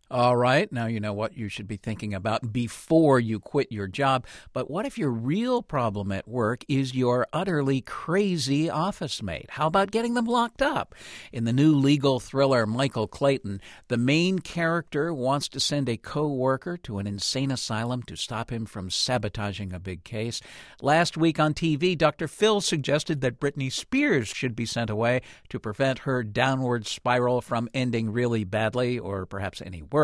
All right, now you know what you should be thinking about before you quit your job. But what if your real problem at work is your utterly crazy office mate? How about getting them locked up? In the new legal thriller Michael Clayton, the main character wants to send a co-worker to an insane asylum to stop him from sabotaging a big case. Last week on TV, Dr. Phil suggested that Britney Spears should be sent away to prevent her downward spiral from ending really badly, or perhaps any worse.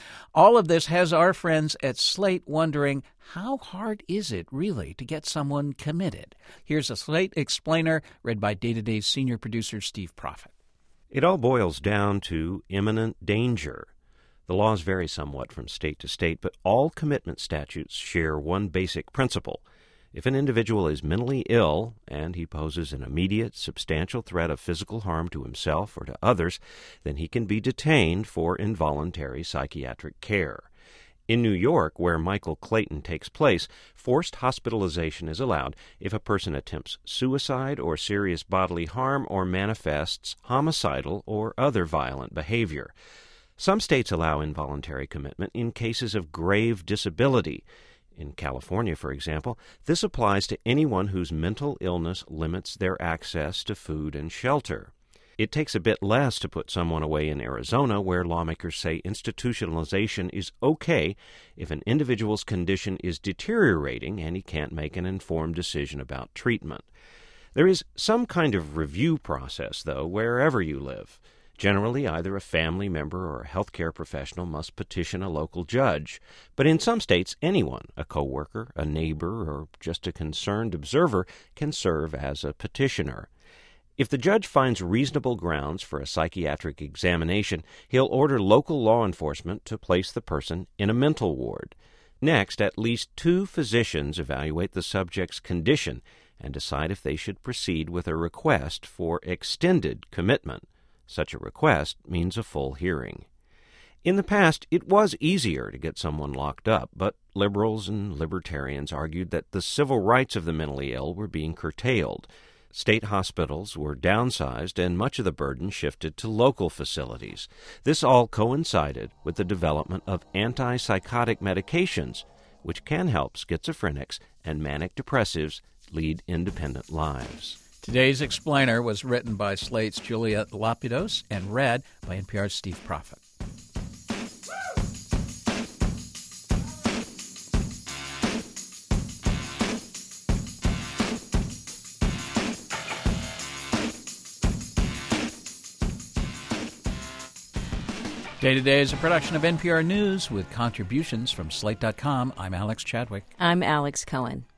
All of this has our friends at Slate wondering, how hard is it really to get someone committed? Here's a Slate Explainer read by Day to Day's senior producer Steve Proffitt. It all boils down to imminent danger. The laws vary somewhat from state to state, but all commitment statutes share one basic principle. If an individual is mentally ill and he poses an immediate, substantial threat of physical harm to himself or to others, then he can be detained for involuntary psychiatric care. In New York, where Michael Clayton takes place, forced hospitalization is allowed if a person attempts suicide or serious bodily harm or manifests homicidal or other violent behavior. Some states allow involuntary commitment in cases of grave disability. In California, for example, this applies to anyone whose mental illness limits their access to food and shelter. It takes a bit less to put someone away in Arizona, where lawmakers say institutionalization is okay if an individual's condition is deteriorating and he can't make an informed decision about treatment. There is some kind of review process, though, wherever you live. Generally, either a family member or a healthcare professional must petition a local judge. But in some states, anyone, a coworker, a neighbor, or just a concerned observer, can serve as a petitioner. If the judge finds reasonable grounds for a psychiatric examination, he'll order local law enforcement to place the person in a mental ward. Next, at least 2 physicians evaluate the subject's condition and decide if they should proceed with a request for extended commitment. Such a request means a full hearing. In the past, it was easier to get someone locked up, but liberals and libertarians argued that the civil rights of the mentally ill were being curtailed. State hospitals were downsized, and much of the burden shifted to local facilities. This all coincided with the development of antipsychotic medications, which can help schizophrenics and manic depressives lead independent lives. Today's Explainer was written by Slate's Julia Lapidus and read by NPR's Steve Proffitt. Day to Day is a production of NPR News with contributions from Slate.com. I'm Alex Chadwick. I'm Alex Cohen.